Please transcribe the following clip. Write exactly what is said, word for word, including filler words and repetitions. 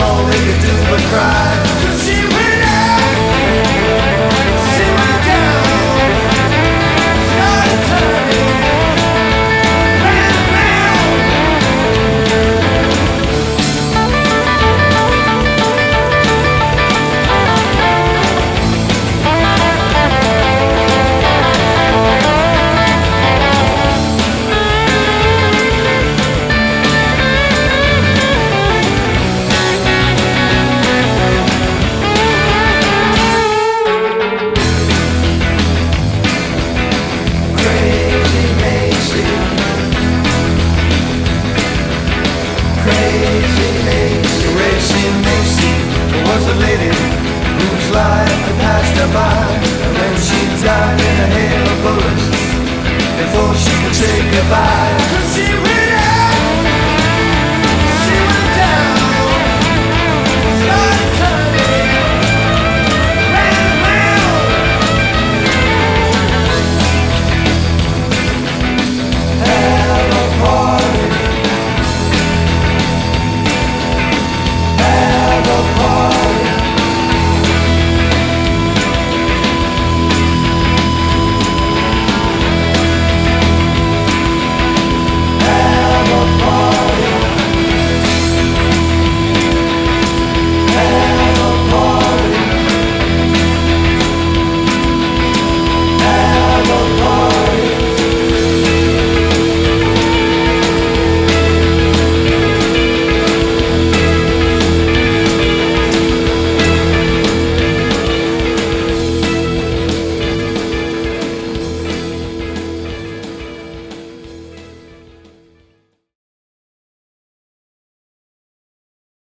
all they could do but cry. 'Cause she went out, she went down, started turning round and round. Crazy Maisie, Crazy Maisie, Crazy Maisie was a lady whose life had passed her by, and then she died in a hail of bullets before she could say goodbye. 'Cause she went